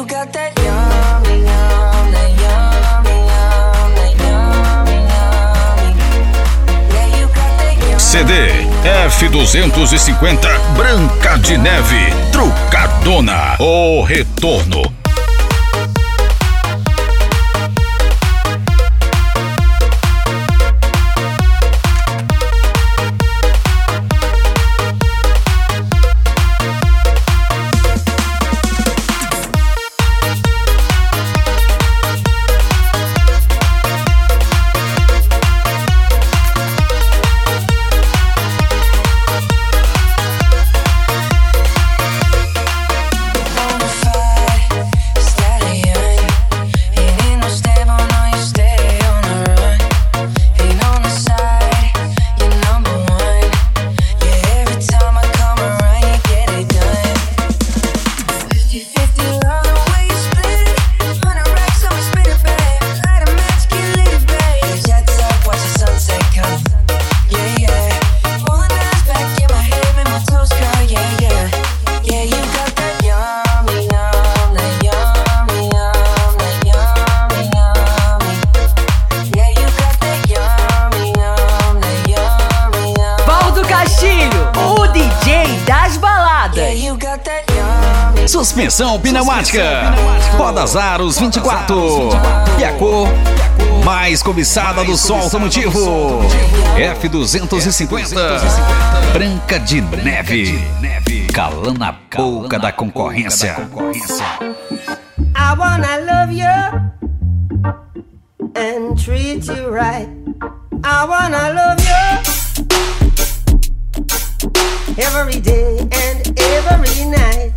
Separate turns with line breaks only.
got that yummy, yum, that yummy, yum, that yummy, yummy. Yeah, you got that yummy.
CD F250 Branca de Neve, Trucadona, o retorno.
Suspensão pneumática, rodas aros 24 e a cor mais cobiçada do som automotivo, F250 Branca de Neve, calando a boca da concorrência.
I wanna love you and treat you right. I wanna love you every day and every night.